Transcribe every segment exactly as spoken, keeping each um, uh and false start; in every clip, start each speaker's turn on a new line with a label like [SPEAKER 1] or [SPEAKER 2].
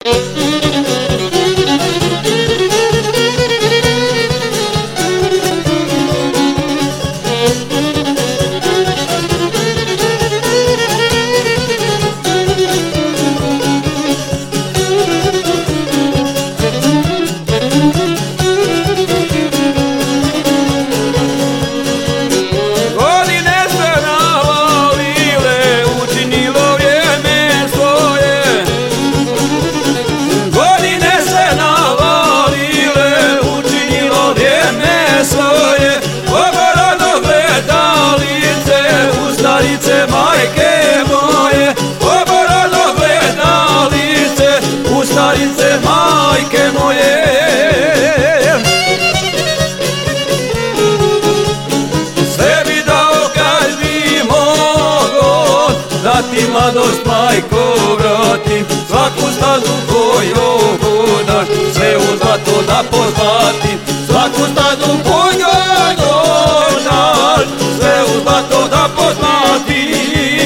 [SPEAKER 1] Mladost majko vratim, svaku stazu koju hodaš, sve u zlato da pozlatim. Svaku stazu koju hodaš, sve u zlato da pozlatim.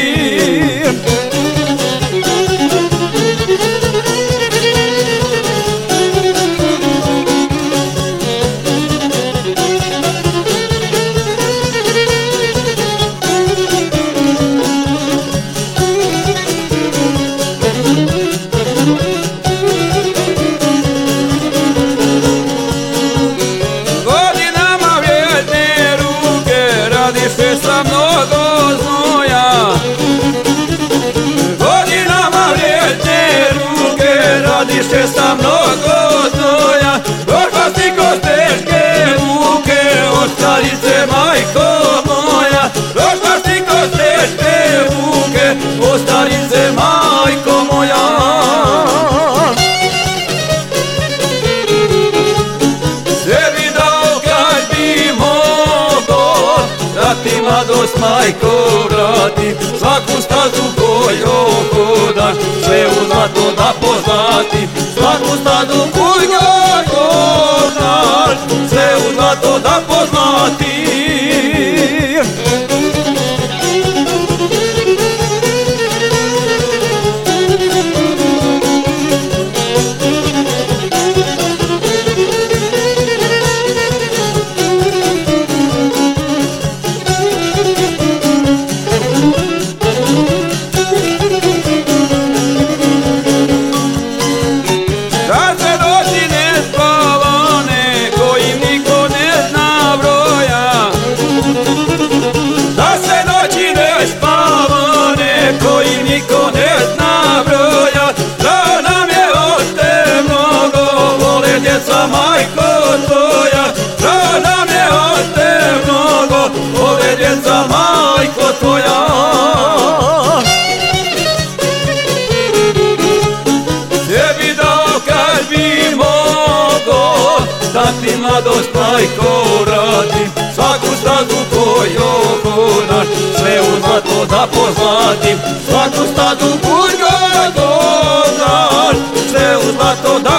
[SPEAKER 1] Sa mnogo znoja, godinama vrijedne ruke, radiše sa mnogo znoja, došla kroz teške muke, od starice majko moja, došla si kroz teške muke, od starice majko moja. Sebi dao kad bi mogo, da ti mladost majko vratim, svaku stazu koju hodaš, sve u zlato da pozlatim. Svaku stazu koju hodaš, sve u zlato da pozlatim. Niko ne zna broja, da nam je ošte mnogo, vole djeca majko tvoja. Da nam je ošte mnogo, vole djeca majko tvoja. Sebi dao kad bi mogo, da ti mladost majko vratim, svaku stazu koju hodaš, sve u zlato da pozlatim. Svaku stazu koju hodaš, sve u zlato da